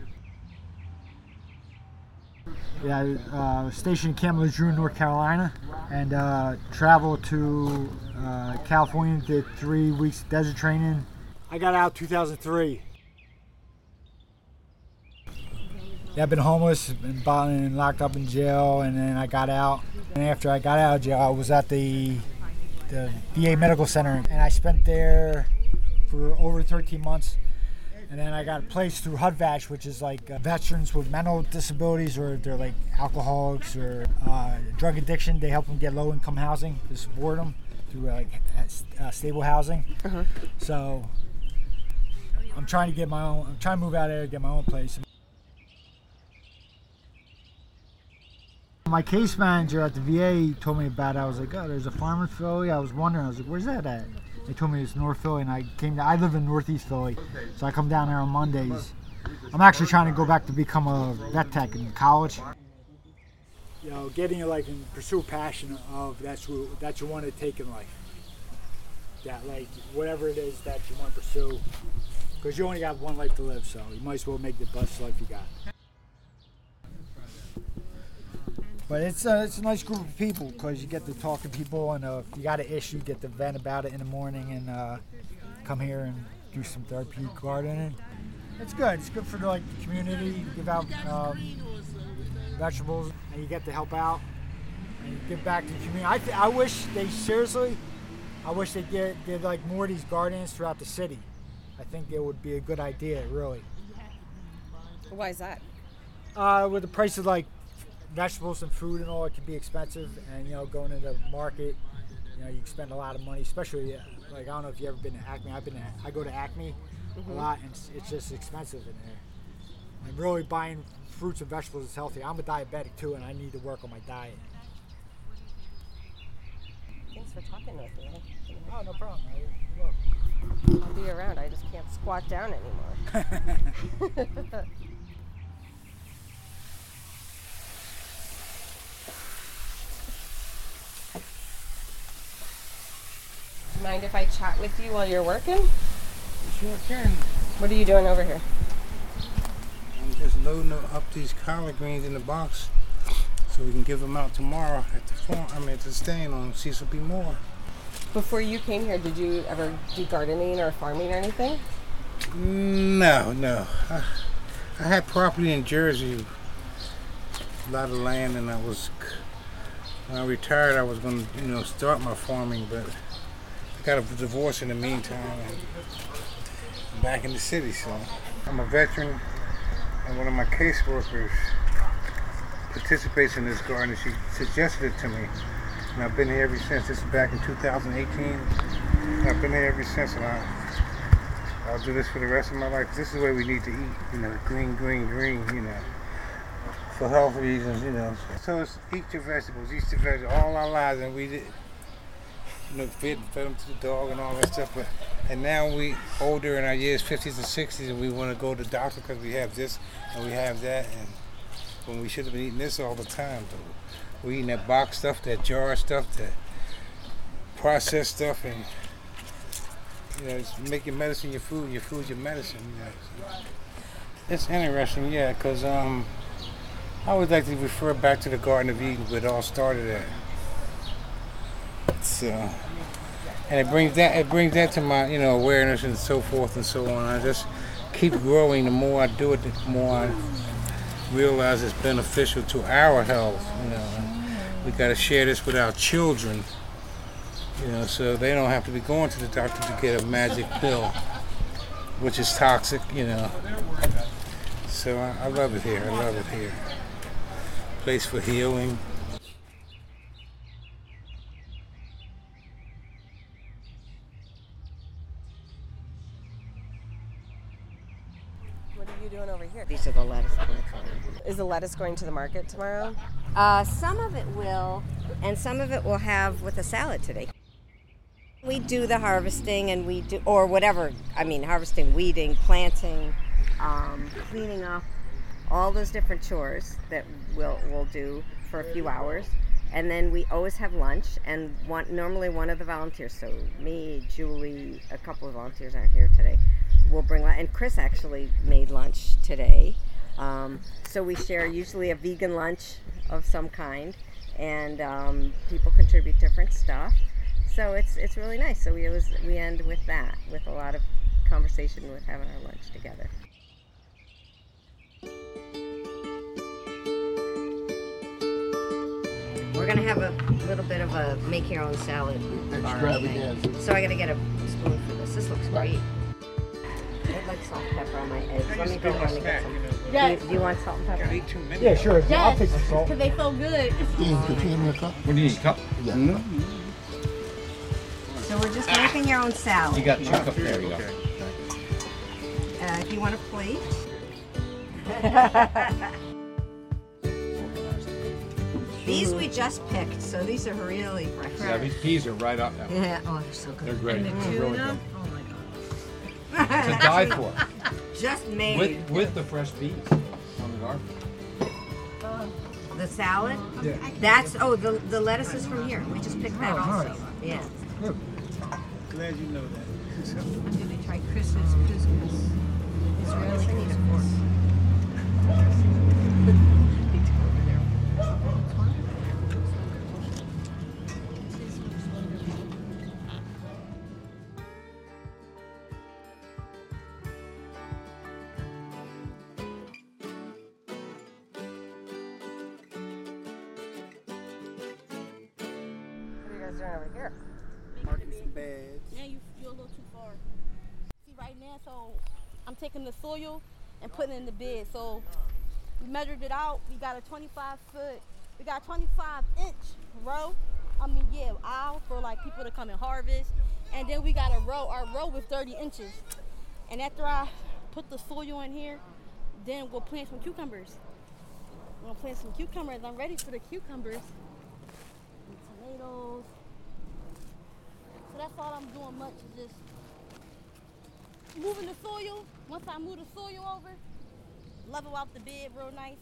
Speaker 15: Yeah, stationed in Camp Lejeune, North Carolina, and traveled to California, did 3 weeks desert training. I got out 2003. Yeah, I've been homeless, been locked up in jail, and then I got out. And after I got out of jail, I was at the VA Medical Center, and I spent there for over 13 months. And then I got a place through HUD-VASH, which is like veterans with mental disabilities, or they're like alcoholics or drug addiction. They help them get low-income housing to support them through like stable housing.
Speaker 1: Uh-huh.
Speaker 15: So I'm trying to get my own. I'm trying to move out there to get my own place. My case manager at the VA told me about it. I was like, oh, there's a farm in Philly. I was wondering. I was like, where's that at? They told me it's North Philly, and I live in Northeast Philly, so I come down there on Mondays. I'm actually trying to go back to become a vet tech in college. You know, getting and pursue a passion of that you want to take in life. That whatever it is that you want to pursue, because you only got one life to live, so you might as well make the best life you got. But it's a nice group of people, because you get to talk to people, and if you got an issue, you get to vent about it in the morning and come here and do some therapeutic gardening. It's good. It's good for the community. You give out vegetables, and you get to help out and give back to the community. I wish they seriously I wish they did like more of these gardens throughout the city. I think it would be a good idea, really.
Speaker 1: Why is that?
Speaker 15: With the price of like vegetables and food and all, it can be expensive. And going into the market, you spend a lot of money, especially like, I don't know if you've ever been to Acme. I go to Acme a lot, and it's just expensive in there. And really buying fruits and vegetables is healthy. I'm a diabetic too, and I need to work on my diet.
Speaker 1: Thanks for talking with me.
Speaker 15: Oh, no problem.
Speaker 1: I'll be around. I just can't squat down anymore. Mind if I chat with you while you're working?
Speaker 17: Sure can.
Speaker 1: What are you doing over here?
Speaker 17: I'm just loading up these collard greens in the box so we can give them out tomorrow at the farm. At the stand on Cecil B. Moore.
Speaker 1: Before you came here, did you ever do gardening or farming or anything?
Speaker 17: No. I had property in Jersey, a lot of land, and when I retired, I was going to start my farming, but I got a divorce in the meantime, and I'm back in the city. So I'm a veteran, and one of my caseworkers participates in this garden. She suggested it to me, and I've been here ever since. This is back in 2018. And I've been here ever since, and I'll do this for the rest of my life. This is the way we need to eat, green, for health reasons, So it's eat your vegetables, all our lives, and we did. Fed them to the dog and all that stuff, and now we older in our years, 50s and 60s, and we want to go to the doctor because we have this and we have that, and when we should have been eating this all the time. But we're eating that box stuff, that jar stuff, that processed stuff, and it's making medicine your food your medicine. It's interesting, because I always like to refer back to the Garden of Eden where it all started at. And it brings that to my awareness and so forth and so on. I just keep growing. The more I do it, the more I realize it's beneficial to our health. And we got to share this with our children, so they don't have to be going to the doctor to get a magic pill, which is toxic. So I love it here. Place for healing.
Speaker 1: What are you doing over here?
Speaker 12: These are the lettuce plants.
Speaker 1: Is the lettuce going to the market tomorrow?
Speaker 12: Some of it will, and some of it we'll have with a salad today. We do the harvesting, and we do, or whatever, harvesting, weeding, planting, cleaning up, all those different chores that we'll do for a few hours. And then we always have lunch, and normally one of the volunteers, so me, Julie, a couple of volunteers aren't here today, we'll bring lunch, and Chris actually made lunch today. So we share usually a vegan lunch of some kind, and people contribute different stuff. So it's really nice. So we end with that, with a lot of conversation with having our lunch together. We're gonna have a little bit of a make your own salad bar thing. So I gotta get a spoon for this. This looks great. I'd like salt and pepper on my eggs. Let me go run and get some.
Speaker 2: Yes.
Speaker 12: Do you want salt and pepper?
Speaker 15: Yeah, sure.
Speaker 2: Yes,
Speaker 15: I'll take some salt.
Speaker 2: because they feel good.
Speaker 14: Could you give me a cup?
Speaker 19: What do you need, cup?
Speaker 14: Yeah.
Speaker 12: So we're just making your own salad.
Speaker 19: You got 2 cups. There you go.
Speaker 12: If you want a plate. These we just picked, so these are really fresh.
Speaker 19: Yeah, these peas are right up now.
Speaker 12: Yeah, oh, they're so good.
Speaker 19: They're great.
Speaker 12: And the
Speaker 19: They're really
Speaker 12: tuna?
Speaker 19: good.
Speaker 12: Oh my god.
Speaker 19: To die for.
Speaker 12: Just made.
Speaker 19: With the fresh peas on the garden.
Speaker 12: The salad?
Speaker 19: Yeah.
Speaker 12: That's, the lettuce is from here. We just picked that also.
Speaker 15: nice.
Speaker 12: Yeah.
Speaker 15: Good.
Speaker 17: Glad you know that.
Speaker 12: I'm going to try Chris's couscous. It's really good.
Speaker 1: What are you guys doing over here?
Speaker 21: Marking some beds.
Speaker 2: Yeah, you're a little too far. See, right now, so I'm taking the soil and putting it in the bed. So we measured it out. We got a 25-inch row. Aisle for like people to come and harvest. And then we got a row. Our row was 30 inches. And after I put the soil in here, then we'll plant some cucumbers. I'm gonna plant some cucumbers. I'm ready for the cucumbers. And tomatoes. So that's all I'm doing much is just moving the soil. Once I move the soil over, level out the bed real nice.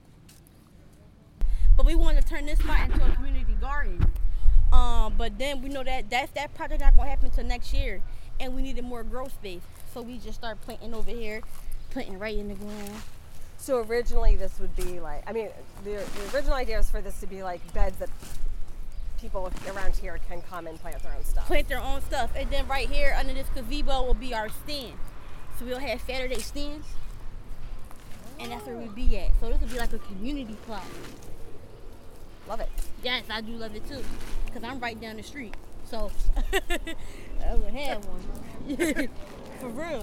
Speaker 2: But we wanted to turn this spot into a community garden. But then we know that project not gonna happen until next year, and we needed more growth space. So we just started planting over here, planting right in the ground.
Speaker 1: So originally this would be like, the original idea was for this to be like beds that people around here can come and plant their own stuff.
Speaker 2: Plant their own stuff. And then right here under this gazebo will be our stand. So we'll have Saturday stands. And that's where we'll be at. So this will be like a community plot.
Speaker 1: Love it.
Speaker 2: Yes, I do love it too. Because I'm right down the street. So I would have one. For real.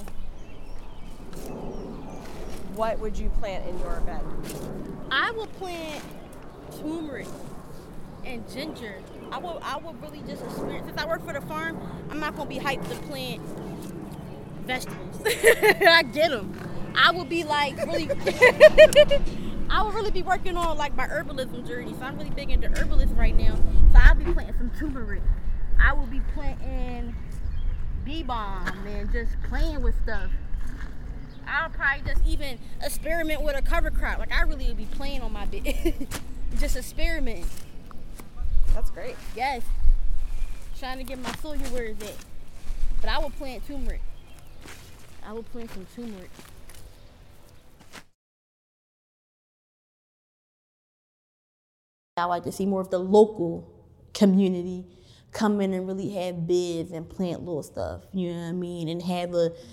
Speaker 1: What would you plant in your bed?
Speaker 2: I would plant turmeric and ginger. I would really just experience. Since I work for the farm, I'm not gonna be hyped to plant vegetables. I get them. I would be like really. I would really be working on like my herbalism journey. So I'm really big into herbalism right now. So I'll be planting some turmeric. I will be planting bee balm and just playing with stuff. I'll probably just even experiment with a cover crop. Like I really would be playing on my bed. Just experiment.
Speaker 1: That's great.
Speaker 2: Yes. Trying to get my soil where it's at. But I will plant turmeric. I will plant some turmeric. I like to see more of the local community come in and really have beds and plant little stuff, you know what I mean? And have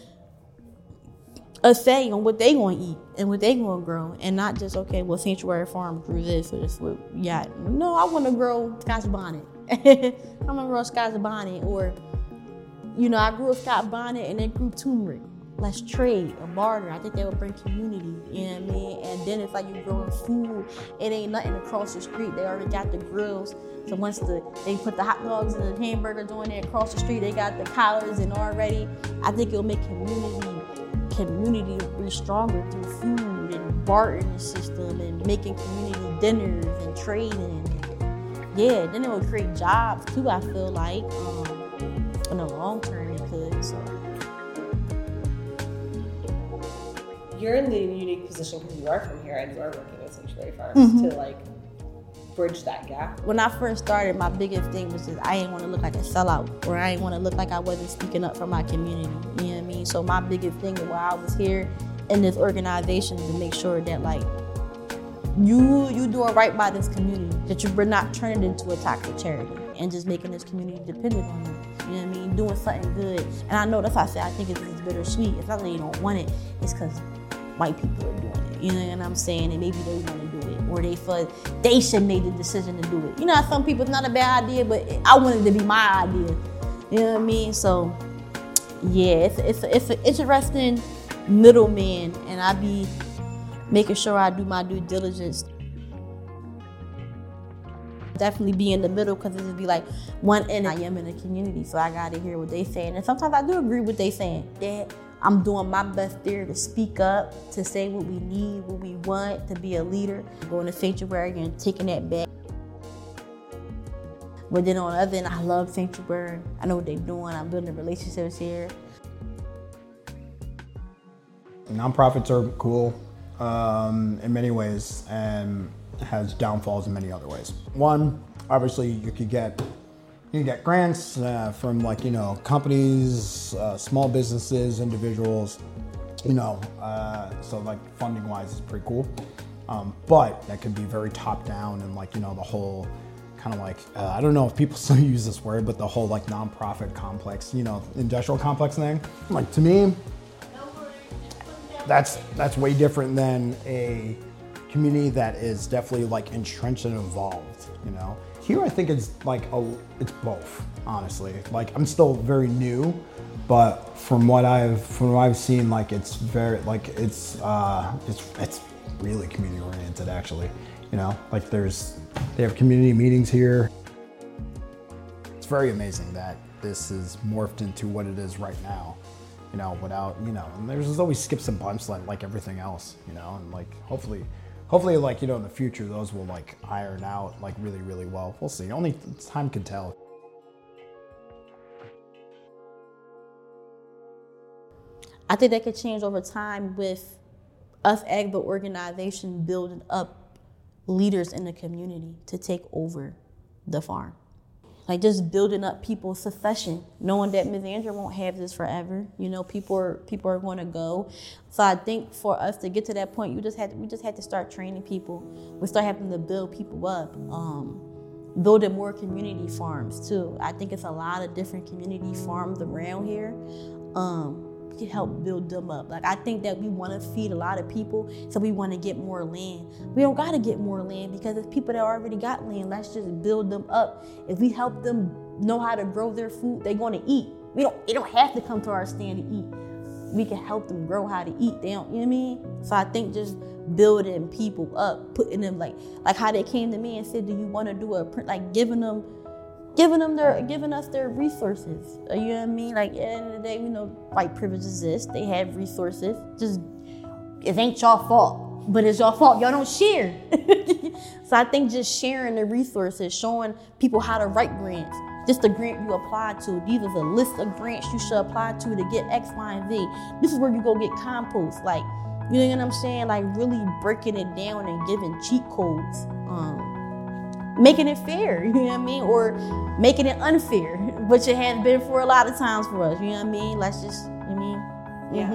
Speaker 2: a say on what they gonna eat and what they gonna grow. And not just, okay, well, Sanctuary Farm grew this or this, yeah. No, I wanna grow Scotch bonnet. I'm gonna grow Scotch bonnet, or, you know, I grew a Scotch bonnet and then grew turmeric. Let's trade or barter. I think that would bring community, you know what I mean? And then it's like you're growing food. It ain't nothing across the street. They already got the grills. So once they put the hot dogs and the hamburgers on there across the street, they got the collars and already. I think it'll make community be stronger through food and bartering system and making community dinners and trading. Yeah, then it will create jobs too, I feel like. In the long term it could, so.
Speaker 1: You're in the unique position because you are from here and you are working with Sanctuary Farms to like bridge that gap.
Speaker 2: When I first started, my biggest thing was just I didn't want to look like a sellout, or I didn't want to look like I wasn't speaking up for my community. You know what I mean? So my biggest thing while I was here in this organization is to make sure that like you doing right by this community, that we're not turning it into a toxic charity and just making this community dependent on you. You know what I mean? Doing something good. And I know that's why I say I think it's bittersweet. It's not that you don't want it, it's because white people are doing it, you know what I'm saying? And maybe they want to do it, or they feel they should make the decision to do it. You know, some people, it's not a bad idea, but I want it to be my idea. You know what I mean? So, yeah, it's an interesting middleman, and I be making sure I do my due diligence. Definitely be in the middle, because it would be like one end I am in the community, so I got to hear what they saying. And sometimes I do agree with what they saying. Yeah. I'm doing my best there to speak up, to say what we need, what we want, to be a leader. Going to Sanctuary and taking that back. But then on the other end, I love Sanctuary. I know what they're doing. I'm building relationships here.
Speaker 4: Nonprofits are cool in many ways and has downfalls in many other ways. One, obviously you could get grants from like, you know, companies, small businesses, individuals, you know, so like funding wise is pretty cool. But that can be very top down and like, you know, the whole kind of like, I don't know if people still use this word, but the whole like nonprofit complex, you know, industrial complex thing. Like to me, that's way different than a community that is definitely like entrenched and involved, you know? Here I think it's like it's both, honestly. Like I'm still very new, but from what I've seen, like it's very like it's really community oriented actually. You know, like they have community meetings here. It's very amazing that this is morphed into what it is right now. You know, without, you know, and there's always skips and bumps like everything else, you know, and like hopefully like, you know, in the future, those will like iron out like really, really well. We'll see. Only time can tell.
Speaker 2: I think that could change over time with us as the organization building up leaders in the community to take over the farm. Like just building up people's succession, knowing that Ms. Andrew won't have this forever. You know, people are going to go. So I think for us to get to that point, we just had to start training people. We start having to build people up, building more community farms too. I think it's a lot of different community farms around here. Can help build them up. Like I think that we want to feed a lot of people, so we want to get more land. We don't got to get more land because there's people that already got land. Let's just build them up. If we help them know how to grow their food, they're going to eat. They don't have to come to our stand to eat. We can help them grow how to eat. They don't, you know what I mean? So I think just building people up, putting them like how they came to me and said, "Do you want to do a print?" Like giving us their resources. You know what I mean? Like at the end of the day, we know white privilege exists. They have resources. Just it ain't y'all fault, but it's y'all fault. Y'all don't share. So I think just sharing the resources, showing people how to write grants. Just the grant you apply to. These are the list of grants you should apply to get X, Y, and Z. This is where you go get compost. Like, you know what I'm saying? Like really breaking it down and giving cheat codes. Making it fair, you know what I mean? Or making it unfair, which it has been for a lot of times for us, you know what I mean? Let's just, you know what I mean?
Speaker 5: Yeah.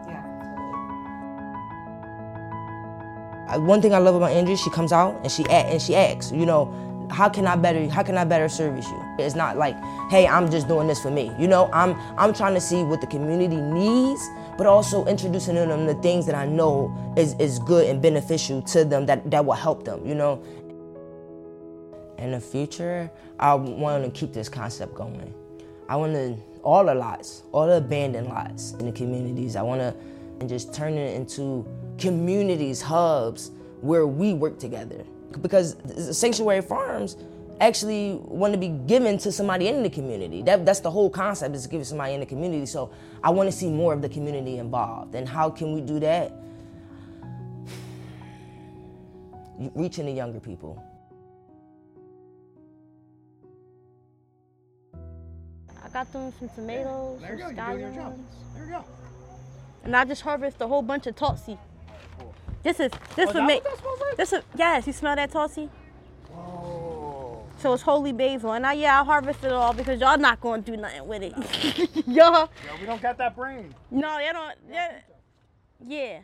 Speaker 5: One thing I love about Andrea, she comes out and she asks, you know, how can I better service you? It's not like, hey, I'm just doing this for me. You know, I'm trying to see what the community needs, but also introducing them the things that I know is good and beneficial to them that will help them, you know? In the future, I want to keep this concept going. I want to, all the abandoned lots in the communities, I want to just turn it into communities, hubs, where we work together. Because sanctuary farms actually want to be given to somebody in the community. That's the whole concept, is to give somebody in the community. So I want to see more of the community involved. And how can we do that? Reaching the younger people.
Speaker 2: I got them some tomatoes,
Speaker 4: There you
Speaker 2: some
Speaker 4: go, you're doing your job.
Speaker 2: scallions.
Speaker 4: There you go.
Speaker 2: And I just harvested a whole bunch of Tutsi. This is
Speaker 4: that what that smells like?
Speaker 2: Yes, you smell that Tutsi?
Speaker 4: Whoa.
Speaker 2: So it's holy basil. And I harvested it all because y'all not going to do nothing with it. Y'all.
Speaker 4: Yeah, we don't got that brain.
Speaker 2: No, y'all don't. Yeah.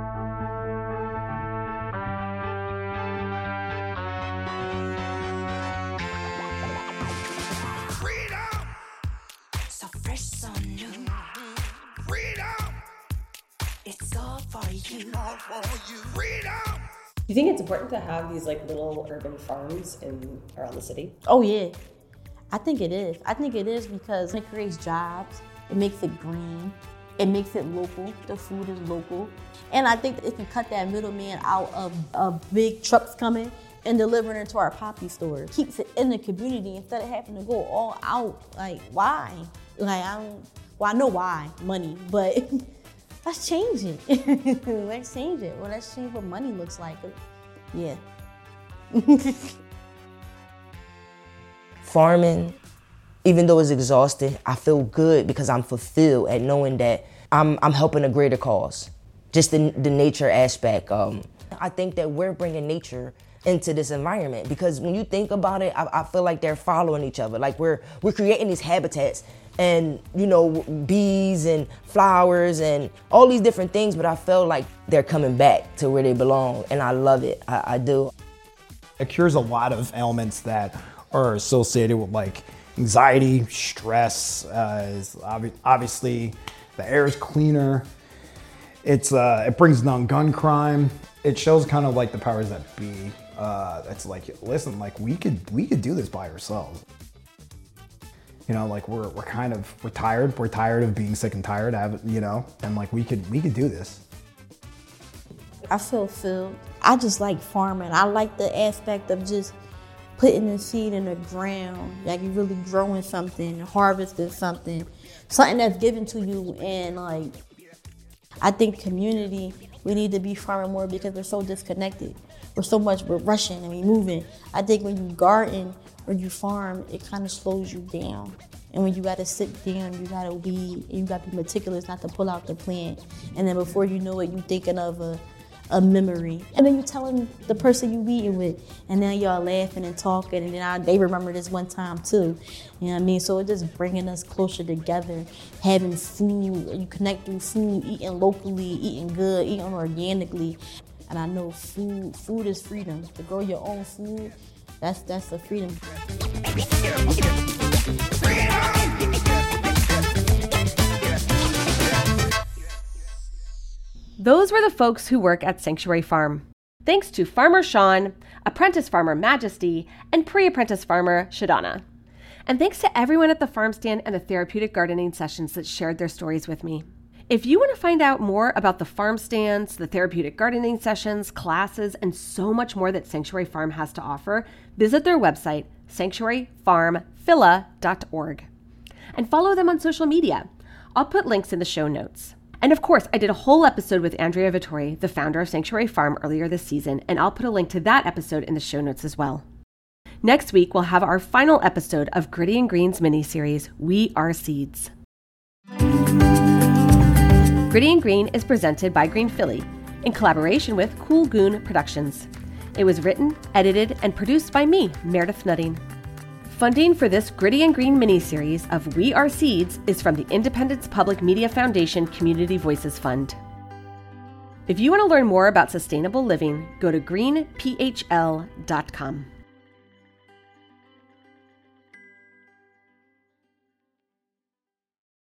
Speaker 21: So fresh, so new. Freedom. It's all for you. All for you. Freedom.
Speaker 1: Do you think it's important to have these like little urban farms around the city?
Speaker 2: Oh yeah, I think it is. I think it is because it creates jobs. It makes it green. It makes it local. The food is local. And I think it can cut that middleman out of big trucks coming and delivering it to our poppy stores. Keeps it in the community instead of having to go all out. Like, why? Like, I know why, money, but let's change it. Let's change it. Well, let's change what money looks like. Yeah.
Speaker 5: Farming, even though it's exhausting, I feel good because I'm fulfilled at knowing that I'm helping a greater cause. Just the nature aspect. I think that we're bringing nature into this environment because when you think about it, I feel like they're following each other. Like we're creating these habitats and, you know, bees and flowers and all these different things, but I feel like they're coming back to where they belong, and I love it. I do.
Speaker 4: It cures a lot of ailments that are associated with like anxiety, stress. Obviously, the air is cleaner. It brings down gun crime. It shows kind of like the powers that be That's like, listen, like we could do this by ourselves. You know, like we're tired. We're tired of being sick and tired. And like we could do this.
Speaker 2: I feel filled. I just like farming. I like the aspect of just putting the seed in the ground, like you really growing something, harvesting something that's given to you. And like, I think community, we need to be farming more because we're so disconnected. We're rushing and we're moving. I think when you garden or you farm, it kind of slows you down. And when you gotta sit down, you gotta weed, and you gotta be meticulous not to pull out the plant. And then before you know it, you're thinking of a memory. And then you're telling the person you weeding with, and now y'all laughing and talking, and then they remember this one time too. You know what I mean? So it's just bringing us closer together, having food, you connect through food, eating locally, eating good, eating organically. And I know food is freedom. To grow your own food, that's the freedom.
Speaker 1: Those were the folks who work at Sanctuary Farm. Thanks to Farmer Sean, Apprentice Farmer Majesty, and Pre-Apprentice Farmer Shadana. And thanks to everyone at the farm stand and the therapeutic gardening sessions that shared their stories with me. If you want to find out more about the farm stands, the therapeutic gardening sessions, classes, and so much more that Sanctuary Farm has to offer, visit their website, sanctuaryfarmphila.org. And follow them on social media. I'll put links in the show notes. And of course, I did a whole episode with Andrea Vittori, the founder of Sanctuary Farm, earlier this season, and I'll put a link to that episode in the show notes as well. Next week, we'll have our final episode of Gritty and Green's mini-series, We Are Seeds. Gritty and Green is presented by Green Philly in collaboration with Cool Goon Productions. It was written, edited, and produced by me, Meredith Nutting. Funding for this Gritty and Green mini-series of We Are Seeds is from the Independence Public Media Foundation Community Voices Fund. If you want to learn more about sustainable living, go to greenphl.com.